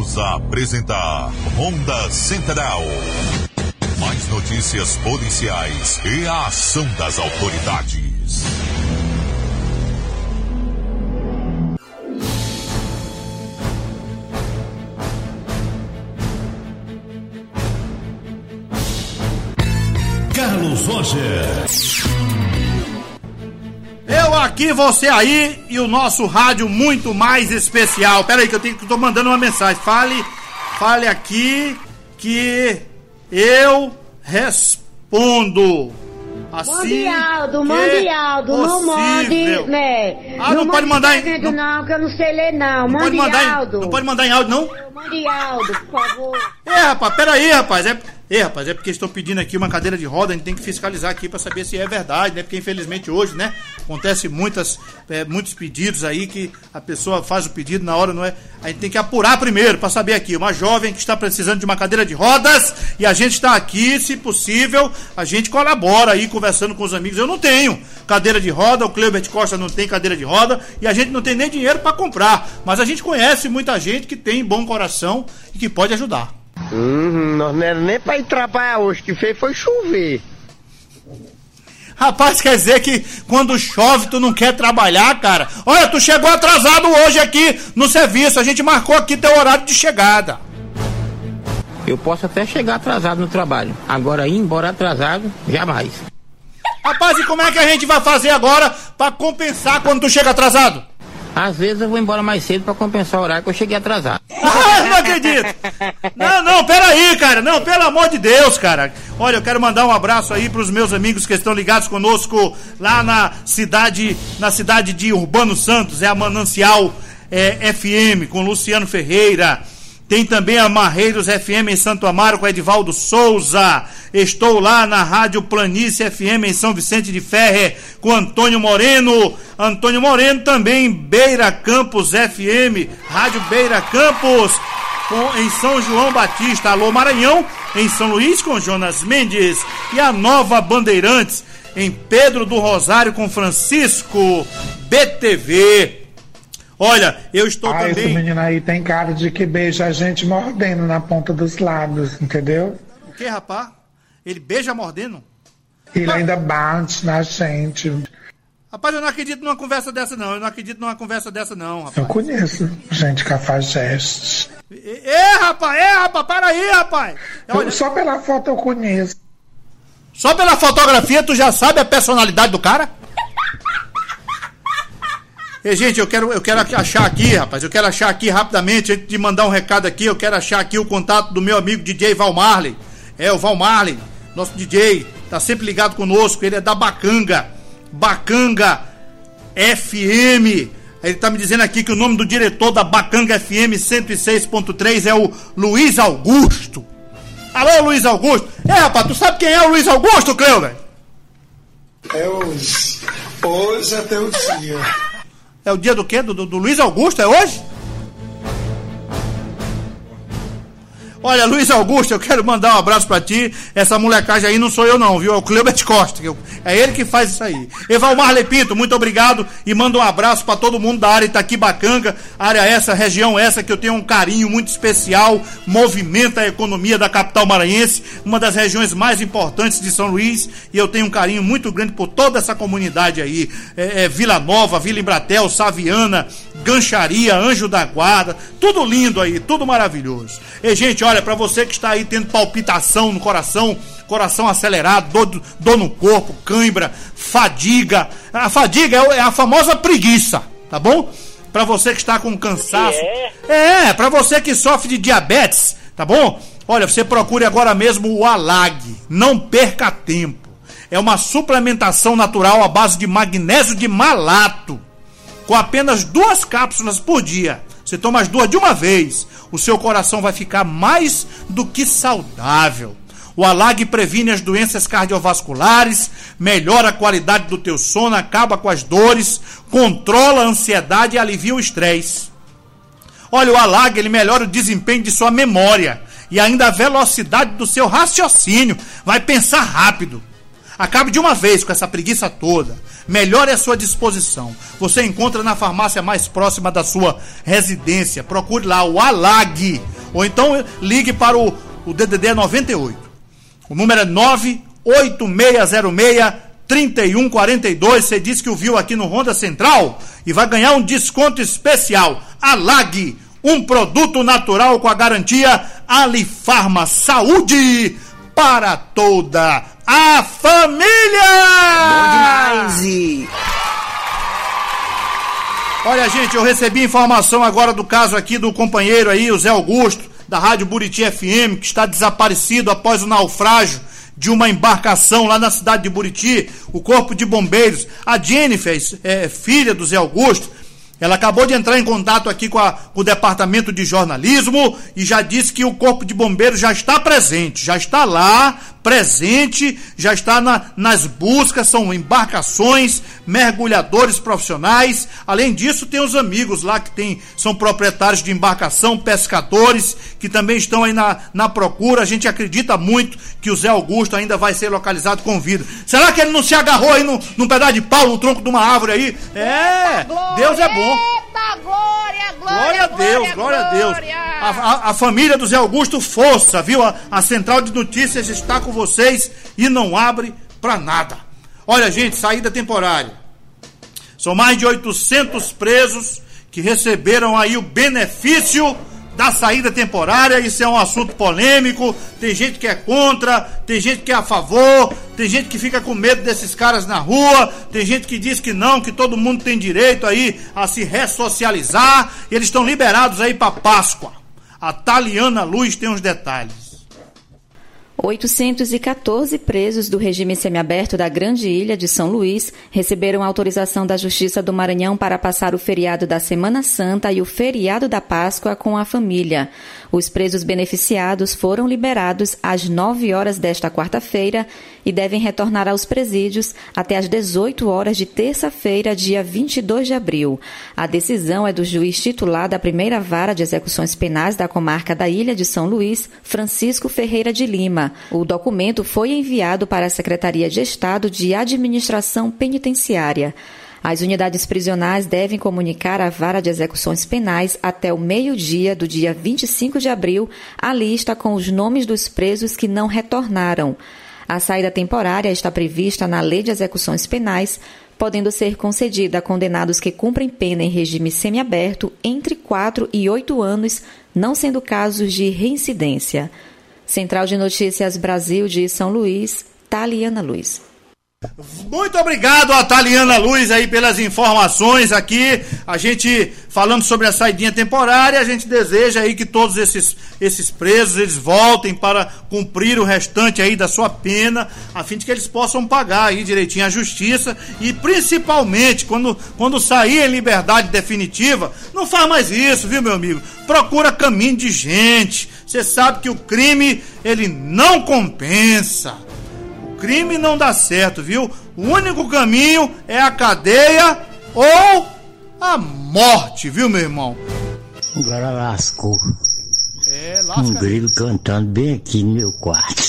voltamos a apresentar Ronda Central. Mais notícias policiais e a ação das autoridades. Carlos Roger. Eu aqui, você aí e o nosso rádio muito mais especial. Pera aí que eu tô mandando uma mensagem. Fale aqui que eu respondo. Assim mande Aldo, não mande, né? Ah, não pode mandar em... Não, que eu não sei ler não, mande Aldo. Não pode mandar em áudio, não? Mande Aldo, por favor. Rapaz, peraí, rapaz, é porque estão pedindo aqui uma cadeira de roda, a gente tem que fiscalizar aqui pra saber se é verdade, né? Porque infelizmente hoje, né, acontece muitos pedidos aí que a pessoa faz o pedido na hora, não é? A gente tem que apurar primeiro pra saber aqui, uma jovem que está precisando de uma cadeira de rodas e a gente está aqui, se possível, a gente colabora aí conversando com os amigos. Eu não tenho cadeira de roda, o Cleubert Costa não tem cadeira de roda e a gente não tem nem dinheiro pra comprar, mas a gente conhece muita gente que tem bom coração e que pode ajudar. Nós não era nem pra ir trabalhar hoje, que fez foi chover. Rapaz, quer dizer que quando chove tu não quer trabalhar, cara? Olha, tu chegou atrasado hoje aqui no serviço, a gente marcou aqui teu horário de chegada. Eu posso até chegar atrasado no trabalho, agora ir embora atrasado, jamais. Rapaz, e como é que a gente vai fazer agora pra compensar quando tu chega atrasado? Às vezes eu vou embora mais cedo pra compensar o horário que eu cheguei atrasado. Ah, não acredito! Não, peraí, cara. Não, pelo amor de Deus, cara. Olha, eu quero mandar um abraço aí pros meus amigos que estão ligados conosco lá na cidade de Urbano Santos. É a Manancial FM, com Luciano Ferreira. Tem também a Marreiros FM em Santo Amaro com Edivaldo Souza. Estou lá na Rádio Planície FM em São Vicente de Ferre com Antônio Moreno. Antônio Moreno também em Beira Campos FM, Rádio Beira Campos em São João Batista. Alô Maranhão em São Luís com Jonas Mendes. E a Nova Bandeirantes em Pedro do Rosário com Francisco BTV. Olha, eu estou também... Esse menino aí tem cara de que beija a gente mordendo na ponta dos lábios, entendeu? O que, rapaz? Ele beija mordendo? Ele ainda bate na gente. Rapaz, eu não acredito numa conversa dessa não, rapaz. Eu conheço gente cafajeste. Rapaz, peraí, rapaz. Olha, só pela foto eu conheço. Só pela fotografia tu já sabe a personalidade do cara? E, gente, eu quero achar aqui, rapaz, rapidamente, antes de mandar um recado aqui, eu quero achar aqui o contato do meu amigo DJ Val Marley. O Val Marley, nosso DJ, tá sempre ligado conosco, ele é da Bacanga FM. Ele tá me dizendo aqui que o nome do diretor da Bacanga FM 106.3 é o Luiz Augusto. Alô, Luiz Augusto. Rapaz, tu sabe quem é o Luiz Augusto, Cleuber? É hoje. Hoje é teu dia. É o dia do quê? Do Luiz Augusto? É hoje? Olha, Luiz Augusto, eu quero mandar um abraço pra ti. Essa molecagem aí não sou eu não, viu? É o Cleubert Costa. É ele que faz isso aí. Eval Marley Pinto, muito obrigado. E manda um abraço pra todo mundo da área Itaquibacanga. Área essa, região essa que eu tenho um carinho muito especial. Movimenta a economia da capital maranhense. Uma das regiões mais importantes de São Luís. E eu tenho um carinho muito grande por toda essa comunidade aí. Vila Nova, Vila Embratel, Saviana, Gancharia, Anjo da Guarda. Tudo lindo aí, tudo maravilhoso. E, gente, olha, pra você que está aí tendo palpitação no coração acelerado, dor no corpo, cãibra, fadiga. A fadiga é a famosa preguiça, tá bom? Pra você que está com cansaço. Pra você que sofre de diabetes, tá bom? Olha, você procure agora mesmo o Alag. Não perca tempo. É uma suplementação natural à base de magnésio de malato. Com apenas 2 cápsulas por dia. Você toma as 2 de uma vez, o seu coração vai ficar mais do que saudável. O Alag previne as doenças cardiovasculares, melhora a qualidade do teu sono, acaba com as dores, controla a ansiedade e alivia o estresse. Olha, o Alag, ele melhora o desempenho de sua memória e ainda a velocidade do seu raciocínio. Vai pensar rápido. Acabe de uma vez com essa preguiça toda. Melhore a sua disposição. Você encontra na farmácia mais próxima da sua residência. Procure lá o Alag. Ou então ligue para o DDD 98. O número é 98606-3142. Você disse que o viu aqui no Ronda Central e vai ganhar um desconto especial. Alag, um produto natural com a garantia Alifarma, saúde para toda a família! Bom demais! Olha, gente, eu recebi informação agora do caso aqui do companheiro aí, o Zé Augusto, da Rádio Buriti FM, que está desaparecido após o naufrágio de uma embarcação lá na cidade de Buriti. O Corpo de Bombeiros, a Jennifer, filha do Zé Augusto, ela acabou de entrar em contato aqui com o Departamento de Jornalismo e já disse que o Corpo de Bombeiros já está presente, já está lá, presente, já está nas buscas, são embarcações, mergulhadores profissionais. Além disso, tem os amigos lá que são proprietários de embarcação, pescadores, que também estão aí na procura. A gente acredita muito que o Zé Augusto ainda vai ser localizado com vida. Será que ele não se agarrou aí num pedaço de pau, no tronco de uma árvore aí? Deus é bom. Eita, glória a Deus. A família do Zé Augusto, força, viu? A Central de Notícias está com vocês e não abre pra nada. Olha, gente, saída temporária. São mais de 800 presos que receberam aí o benefício da saída temporária. Isso é um assunto polêmico. Tem gente que é contra, tem gente que é a favor, tem gente que fica com medo desses caras na rua, tem gente que diz que não, que todo mundo tem direito aí a se ressocializar. E eles estão liberados aí para Páscoa. A Taliana Luz tem uns detalhes. 814 presos do regime semiaberto da Grande Ilha de São Luís receberam autorização da Justiça do Maranhão para passar o feriado da Semana Santa e o feriado da Páscoa com a família. Os presos beneficiados foram liberados às 9 horas desta quarta-feira e devem retornar aos presídios até às 18 horas de terça-feira, dia 22 de abril. A decisão é do juiz titular da primeira vara de execuções penais da comarca da Ilha de São Luís, Francisco Ferreira de Lima. O documento foi enviado para a Secretaria de Estado de Administração Penitenciária. As unidades prisionais devem comunicar à Vara de Execuções Penais até o meio-dia do dia 25 de abril a lista com os nomes dos presos que não retornaram. A saída temporária está prevista na Lei de Execuções Penais, podendo ser concedida a condenados que cumprem pena em regime semiaberto entre 4 e 8 anos, não sendo casos de reincidência. Central de Notícias Brasil de São Luís, Taliana Luz. Muito obrigado a Taliana Luz aí pelas informações aqui, a gente falando sobre a saidinha temporária. A gente deseja aí que todos esses presos, eles voltem para cumprir o restante aí da sua pena, a fim de que eles possam pagar aí direitinho a justiça e principalmente quando sair em liberdade definitiva, não faz mais isso, viu, meu amigo? Procura caminho de gente. Você sabe que o crime, ele não compensa. O crime não dá certo, viu? O único caminho é a cadeia ou a morte, viu, meu irmão? Agora lascou. Lasca. Um grilo cantando bem aqui no meu quarto.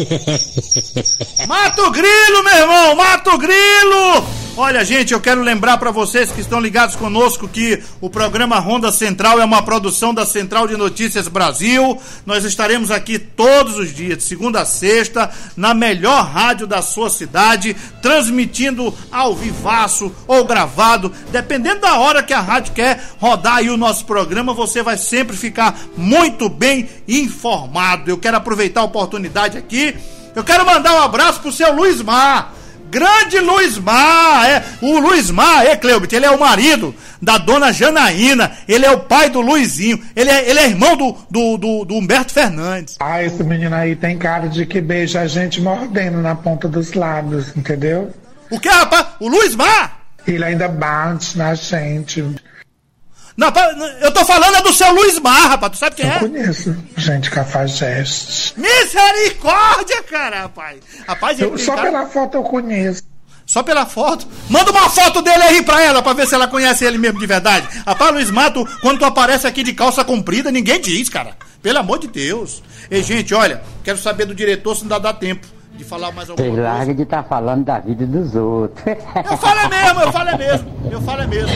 Mata o grilo, meu irmão! Mata o grilo! Olha, gente, eu quero lembrar para vocês que estão ligados conosco que o programa Ronda Central é uma produção da Central de Notícias Brasil. Nós estaremos aqui todos os dias, de segunda a sexta, na melhor rádio da sua cidade, transmitindo ao vivaço ou gravado, dependendo da hora que a rádio quer rodar aí o nosso programa, você vai sempre ficar muito bem informado. Eu quero aproveitar a oportunidade aqui, eu quero mandar um abraço pro seu Luiz Mar. Grande Luiz Mar, o Luiz Mar, Cleubit, ele é o marido da dona Janaína, ele é o pai do Luizinho, ele é irmão do Humberto Fernandes. Ah, esse menino aí tem cara de que beija a gente mordendo na ponta dos lábios, entendeu? O que, rapaz? O Luiz Mar? Ele ainda bate na gente. Não, eu tô falando do seu Luiz Mar, rapaz, tu sabe quem é? Eu conheço, gente cafajeste. Misericórdia, cara, rapaz. Só pela foto eu conheço. Só pela foto? Manda uma foto dele aí pra ela, pra ver se ela conhece ele mesmo de verdade. Rapaz, Luiz Mato, quando tu aparece aqui de calça comprida, ninguém diz, cara. Pelo amor de Deus. Ei, gente, olha, quero saber do diretor se não dá tempo de falar mais alguma coisa. Larga de estar falando da vida dos outros. Eu falo mesmo.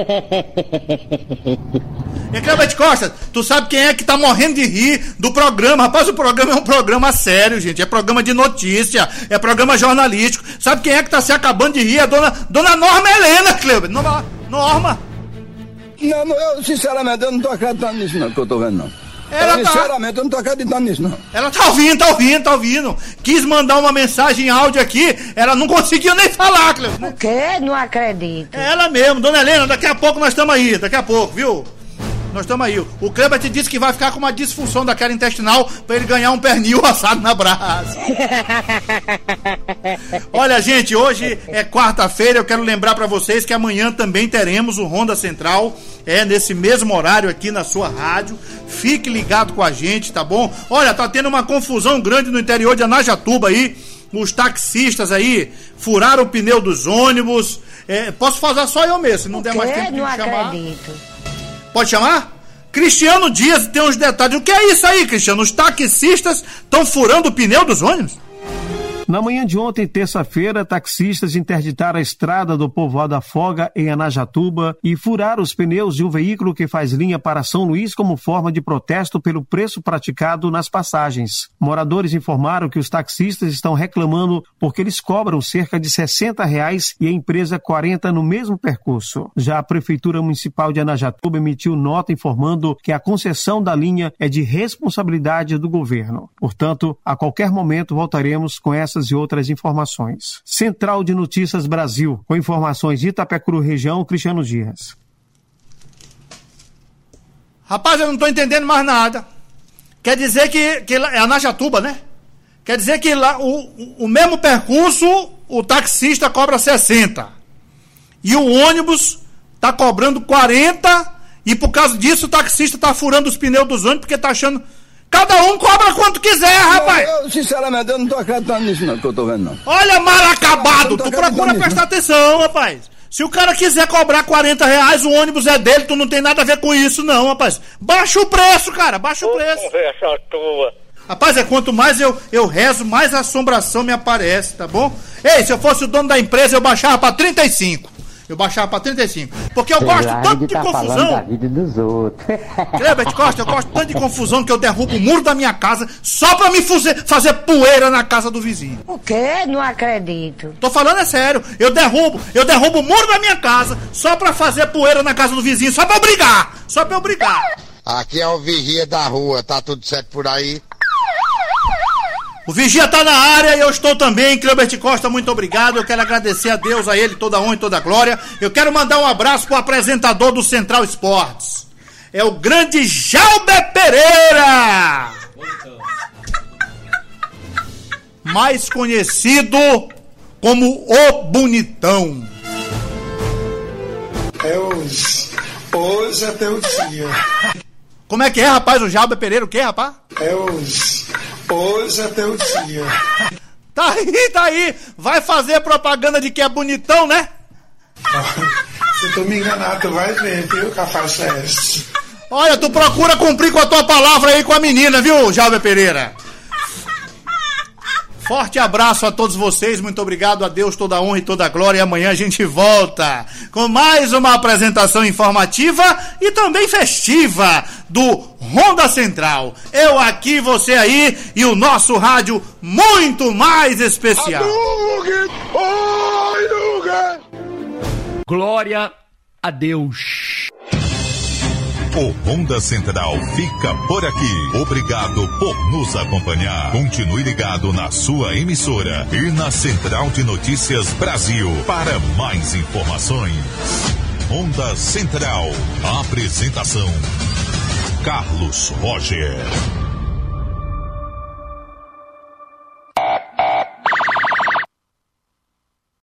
E Cleber Costa, tu sabe quem é que tá morrendo de rir do programa? Rapaz, o programa é um programa sério, gente. É programa de notícia, é programa jornalístico. Sabe quem é que tá se acabando de rir? É dona Norma Helena, Cleber. Norma. Não, eu sinceramente eu não tô acreditando nisso não, que eu tô vendo não. Sinceramente, eu não tô acreditando nisso, não. Ela tá ouvindo. Quis mandar uma mensagem em áudio aqui, ela não conseguiu nem falar, Cleber. O quê? Não acredito. É ela mesmo, dona Helena, daqui a pouco nós estamos aí, viu? Nós estamos aí. O Kleber te disse que vai ficar com uma disfunção daquela intestinal pra ele ganhar um pernil assado na brasa. Olha, gente, hoje é quarta-feira, eu quero lembrar pra vocês que amanhã também teremos o Ronda Central, nesse mesmo horário aqui na sua rádio. Fique ligado com a gente, tá bom? Olha, tá tendo uma confusão grande no interior de Anajatuba aí. Os taxistas aí furaram o pneu dos ônibus. Posso falar só eu mesmo, se não der mais tempo de chamar. Não acredito. Pode chamar? Cristiano Dias tem uns detalhes. O que é isso aí, Cristiano? Os taxistas estão furando o pneu dos ônibus? Na manhã de ontem, terça-feira, taxistas interditaram a estrada do povoado Afoga, em Anajatuba, e furaram os pneus de um veículo que faz linha para São Luís como forma de protesto pelo preço praticado nas passagens. Moradores informaram que os taxistas estão reclamando porque eles cobram cerca de R$60 e a empresa R$40 no mesmo percurso. Já a Prefeitura Municipal de Anajatuba emitiu nota informando que a concessão da linha é de responsabilidade do governo. Portanto, a qualquer momento voltaremos com essas e outras informações. Central de Notícias Brasil, com informações de Itapecuru região, Cristiano Dias. Rapaz, eu não estou entendendo mais nada. Quer dizer que é Anajatuba, né? Quer dizer que lá o mesmo percurso, o taxista cobra 60. E o ônibus está cobrando 40. E por causa disso o taxista está furando os pneus dos ônibus porque está achando... Cada um cobra quanto quiser, rapaz! Eu, sinceramente, eu não tô acreditando nisso não, que eu tô vendo não. Olha, mal acabado! Tu procura prestar atenção, rapaz! Se o cara quiser cobrar R$40, o ônibus é dele, tu não tem nada a ver com isso não, rapaz! Baixa o preço, cara! Baixa o preço! Conversa tua! Rapaz, quanto mais eu rezo, mais assombração me aparece, tá bom? Ei, se eu fosse o dono da empresa, eu baixava pra 35. Porque eu gosto tanto de confusão. Da vida dos outros. Cleber Costa, eu gosto tanto de confusão que eu derrubo o muro da minha casa só pra me fazer poeira na casa do vizinho. O quê? Não acredito. Tô falando é sério. Eu derrubo o muro da minha casa só pra fazer poeira na casa do vizinho, só pra eu brigar. Aqui é o Vigia da Rua, tá tudo certo por aí? O Vigia tá na área e eu estou também. Cleber Costa, muito obrigado. Eu quero agradecer a Deus, a ele, toda a honra e toda a glória. Eu quero mandar um abraço pro apresentador do Central Esportes. É o grande Jalber Pereira. Mais conhecido como o Bonitão. Hoje até o dia. Como é que é, rapaz? O Jalber Pereira, o quê, rapaz? Hoje até o dia. Tá aí. Vai fazer propaganda de que é bonitão, né? Se tu me enganar, tu vai ver, viu, Cafajeste? Olha, tu procura cumprir com a tua palavra aí com a menina, viu, Jalber Pereira? Forte abraço a todos vocês, muito obrigado a Deus, toda a honra e toda a glória. E amanhã a gente volta com mais uma apresentação informativa e também festiva do Ronda Central. Eu aqui, você aí e o nosso rádio muito mais especial. Glória a Deus. O Ronda Central fica por aqui. Obrigado por nos acompanhar. Continue ligado na sua emissora e na Central de Notícias Brasil para mais informações. Ronda Central. Apresentação: Carlos Roger.